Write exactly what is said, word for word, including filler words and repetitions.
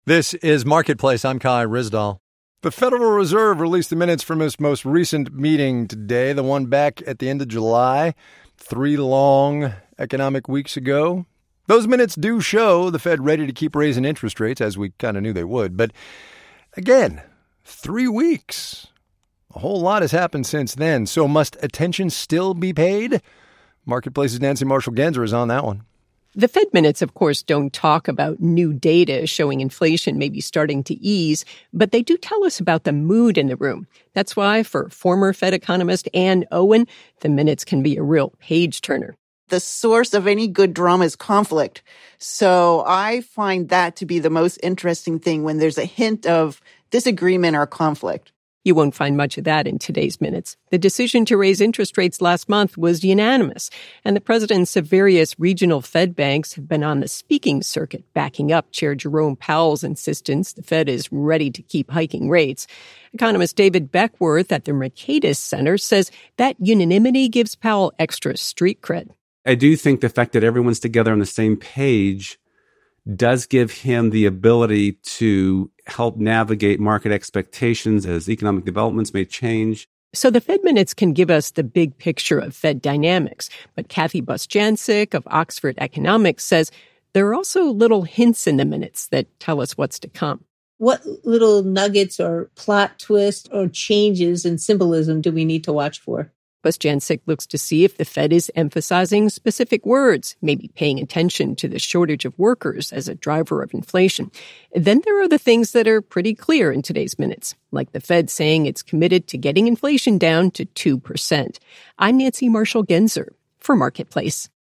This is Marketplace. I'm Kai Ryssdal. The Federal Reserve released the minutes from its most recent meeting today, the one back at the end of July, three long economic weeks ago. Those minutes do show the Fed ready to keep raising interest rates, as we kind of knew they would. But again, three weeks. A whole lot has happened since then. So must attention still be paid? Marketplace's Nancy Marshall-Genzer is on that one. The Fed minutes, of course, don't talk about new data showing inflation may be starting to ease, but they do tell us about the mood in the room. That's why, for former Fed economist Ann Owen, the minutes can be a real page-turner. The source of any good drama is conflict. So I find that to be the most interesting thing when there's a hint of disagreement or conflict. You won't find much of that in today's minutes. The decision to raise interest rates last month was unanimous, and the presidents of various regional Fed banks have been on the speaking circuit, backing up Chair Jerome Powell's insistence the Fed is ready to keep hiking rates. Economist David Beckworth at the Mercatus Center says that unanimity gives Powell extra street cred. I do think the fact that everyone's together on the same page does give him the ability to help navigate market expectations as economic developments may change. So the Fed minutes can give us the big picture of Fed dynamics, but Kathy Bostjancic of Oxford Economics says there are also little hints in the minutes that tell us what's to come. What little nuggets or plot twists or changes in symbolism do we need to watch for? Bostjancic looks to see if the Fed is emphasizing specific words, maybe paying attention to the shortage of workers as a driver of inflation. Then there are the things that are pretty clear in today's minutes, like the Fed saying it's committed to getting inflation down to two percent. I'm Nancy Marshall-Genzer for Marketplace.